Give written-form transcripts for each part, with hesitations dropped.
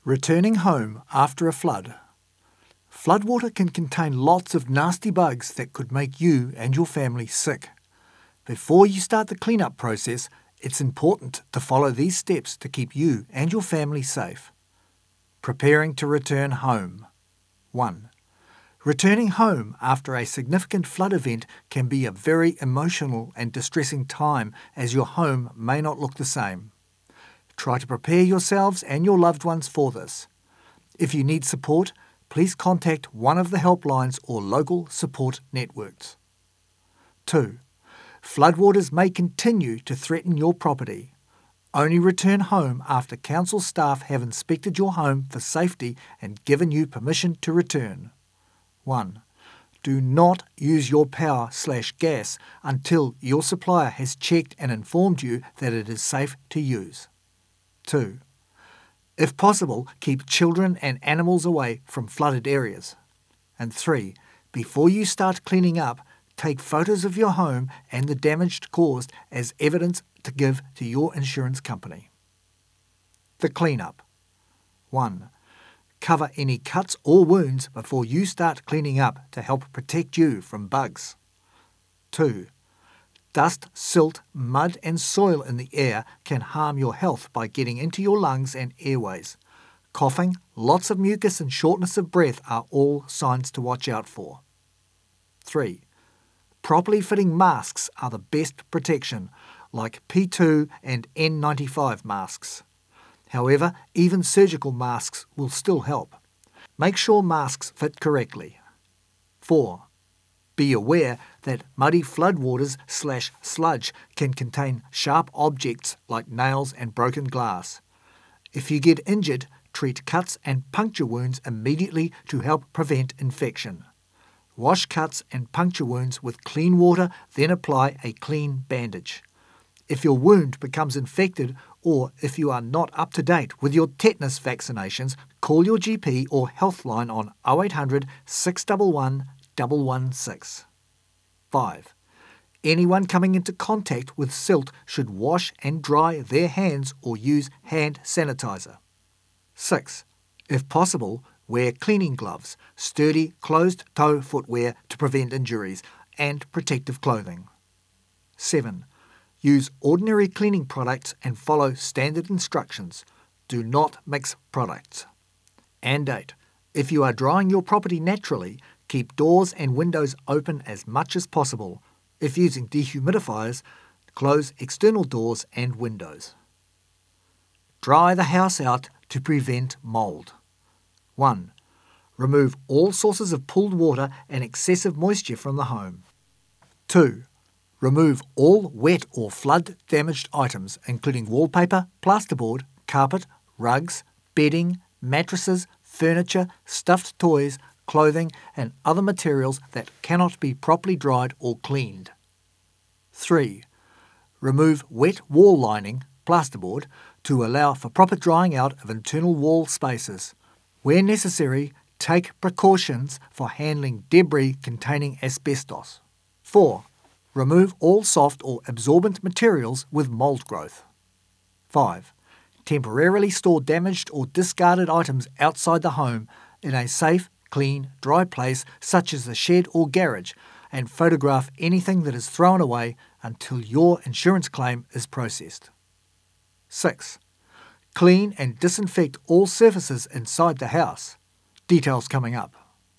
Returning home after a flood. Floodwater can contain lots of nasty bugs that could make you and your family sick. Before you start the cleanup process, it's important to follow these steps to keep you and your family safe. Preparing to return home. 1. Returning home after a significant flood event can be a very emotional and distressing time, as your home may not look the same. Try to prepare yourselves and your loved ones for this. If you need support, please contact one of the helplines or local support networks. 2. Floodwaters may continue to threaten your property. Only return home after council staff have inspected your home for safety and given you permission to return. 1. Do not use your power/gas until your supplier has checked and informed you that it is safe to use. 2. If possible, keep children and animals away from flooded areas. And 3. Before you start cleaning up, take photos of your home and the damage caused as evidence to give to your insurance company. The cleanup. 1. Cover any cuts or wounds before you start cleaning up to help protect you from bugs. 2. Dust, silt, mud and soil in the air can harm your health by getting into your lungs and airways. Coughing, lots of mucus and shortness of breath are all signs to watch out for. 3. Properly fitting masks are the best protection, like P2 and N95 masks. However, even surgical masks will still help. Make sure masks fit correctly. 4. Be aware that muddy floodwaters/sludge can contain sharp objects like nails and broken glass. If you get injured, treat cuts and puncture wounds immediately to help prevent infection. Wash cuts and puncture wounds with clean water, then apply a clean bandage. If your wound becomes infected or if you are not up to date with your tetanus vaccinations, call your GP or Healthline on 0800 611 116. 5. Anyone coming into contact with silt should wash and dry their hands or use hand sanitizer. 6. If possible, wear cleaning gloves, sturdy closed-toe footwear to prevent injuries, and protective clothing. 7. Use ordinary cleaning products and follow standard instructions. Do not mix products. And 8. If you are drying your property naturally, keep doors and windows open as much as possible. If using dehumidifiers, close external doors and windows. Dry the house out to prevent mould. 1. Remove all sources of pooled water and excessive moisture from the home. 2. Remove all wet or flood-damaged items, including wallpaper, plasterboard, carpet, rugs, bedding, mattresses, furniture, stuffed toys, clothing, and other materials that cannot be properly dried or cleaned. 3. Remove wet wall lining, plasterboard, to allow for proper drying out of internal wall spaces. Where necessary, take precautions for handling debris containing asbestos. 4. Remove all soft or absorbent materials with mould growth. 5. Temporarily store damaged or discarded items outside the home in a safe, clean, dry place such as the shed or garage, and photograph anything that is thrown away until your insurance claim is processed. 6. Clean and disinfect all surfaces inside the house. Details coming up.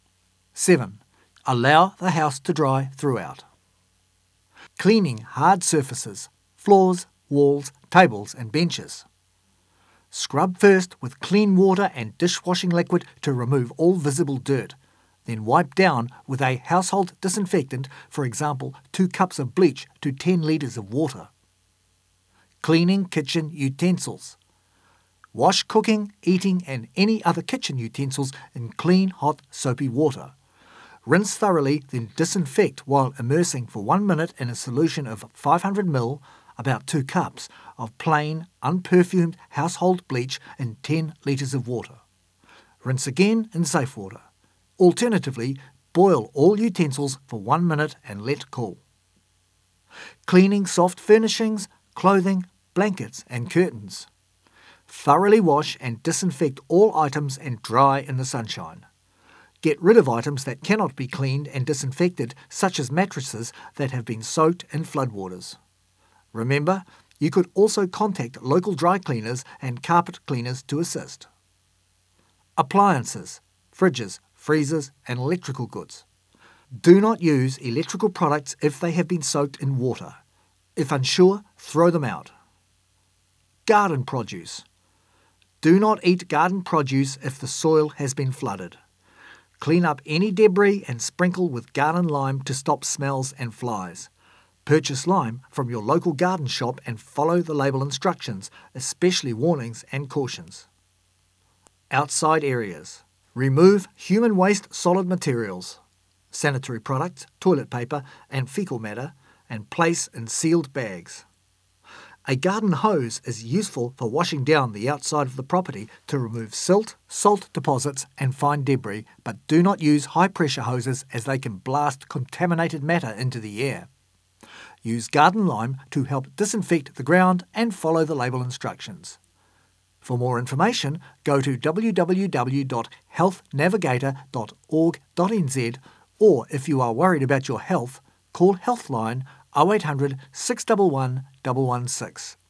7. Allow the house to dry throughout. Cleaning hard surfaces, floors, walls, tables and benches. Scrub first with clean water and dishwashing liquid to remove all visible dirt. Then wipe down with a household disinfectant, for example 2 cups of bleach to 10 litres of water. Cleaning kitchen utensils. Wash cooking, eating and any other kitchen utensils in clean, hot, soapy water. Rinse thoroughly, then disinfect while immersing for 1 minute in a solution of 500 ml, about 2 cups, of plain, unperfumed household bleach in 10 litres of water. Rinse again in safe water. Alternatively, boil all utensils for 1 minute and let cool. Cleaning soft furnishings, clothing, blankets and curtains. Thoroughly wash and disinfect all items and dry in the sunshine. Get rid of items that cannot be cleaned and disinfected, such as mattresses that have been soaked in floodwaters. Remember, you could also contact local dry cleaners and carpet cleaners to assist. Appliances, fridges, freezers, and electrical goods. Do not use electrical products if they have been soaked in water. If unsure, throw them out. Garden produce. Do not eat garden produce if the soil has been flooded. Clean up any debris and sprinkle with garden lime to stop smells and flies. Purchase lime from your local garden shop and follow the label instructions, especially warnings and cautions. Outside areas. Remove human waste solid materials, sanitary products, toilet paper and fecal matter, and place in sealed bags. A garden hose is useful for washing down the outside of the property to remove silt, salt deposits and fine debris, but do not use high-pressure hoses as they can blast contaminated matter into the air. Use garden lime to help disinfect the ground and follow the label instructions. For more information, go to www.healthnavigator.org.nz, or if you are worried about your health, call Healthline 0800 611 116.